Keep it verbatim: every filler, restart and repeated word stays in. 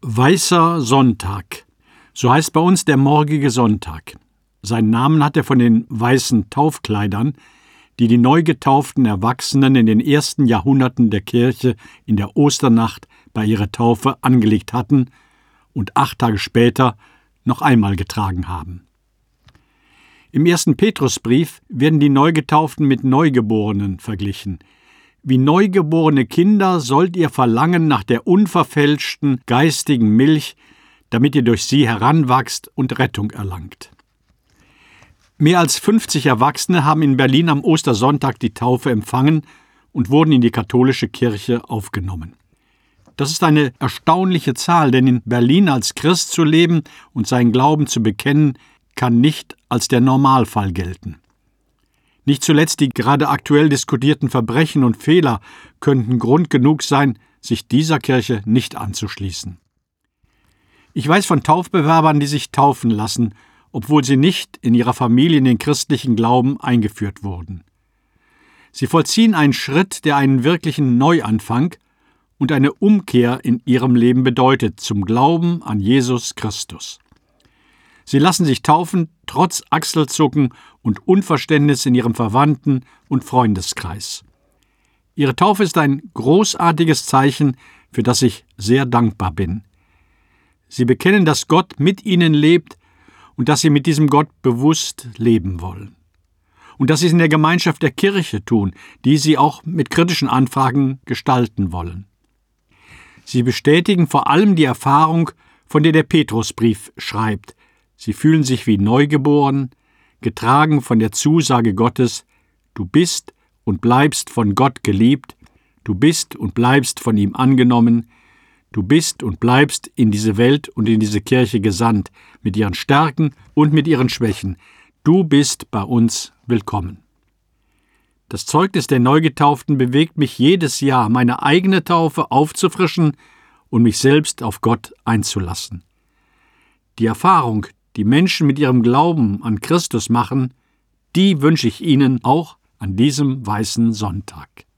Weißer Sonntag. So heißt bei uns der morgige Sonntag. Seinen Namen hat er von den weißen Taufkleidern, die die neu getauften Erwachsenen in den ersten Jahrhunderten der Kirche in der Osternacht bei ihrer Taufe angelegt hatten und acht Tage später noch einmal getragen haben. Im ersten Petrusbrief werden die Neugetauften mit Neugeborenen verglichen. Wie neugeborene Kinder sollt ihr verlangen nach der unverfälschten geistigen Milch, damit ihr durch sie heranwachst und Rettung erlangt. Mehr als fünfzig Erwachsene haben in Berlin am Ostersonntag die Taufe empfangen und wurden in die katholische Kirche aufgenommen. Das ist eine erstaunliche Zahl, denn in Berlin als Christ zu leben und seinen Glauben zu bekennen, kann nicht als der Normalfall gelten. Nicht zuletzt die gerade aktuell diskutierten Verbrechen und Fehler könnten Grund genug sein, sich dieser Kirche nicht anzuschließen. Ich weiß von Taufbewerbern, die sich taufen lassen, obwohl sie nicht in ihrer Familie in den christlichen Glauben eingeführt wurden. Sie vollziehen einen Schritt, der einen wirklichen Neuanfang und eine Umkehr in ihrem Leben bedeutet, zum Glauben an Jesus Christus. Sie lassen sich taufen, trotz Achselzucken und Unverständnis in ihrem Verwandten- und Freundeskreis. Ihre Taufe ist ein großartiges Zeichen, für das ich sehr dankbar bin. Sie bekennen, dass Gott mit ihnen lebt und dass sie mit diesem Gott bewusst leben wollen. Und dass sie es in der Gemeinschaft der Kirche tun, die sie auch mit kritischen Anfragen gestalten wollen. Sie bestätigen vor allem die Erfahrung, von der der Petrusbrief schreibt. Sie fühlen sich wie neugeboren, getragen von der Zusage Gottes: Du bist und bleibst von Gott geliebt, du bist und bleibst von ihm angenommen, du bist und bleibst in diese Welt und in diese Kirche gesandt, mit ihren Stärken und mit ihren Schwächen. Du bist bei uns willkommen. Das Zeugnis der Neugetauften bewegt mich jedes Jahr, meine eigene Taufe aufzufrischen und mich selbst auf Gott einzulassen. Die Erfahrung, die Menschen mit ihrem Glauben an Christus machen, die wünsche ich Ihnen auch an diesem weißen Sonntag.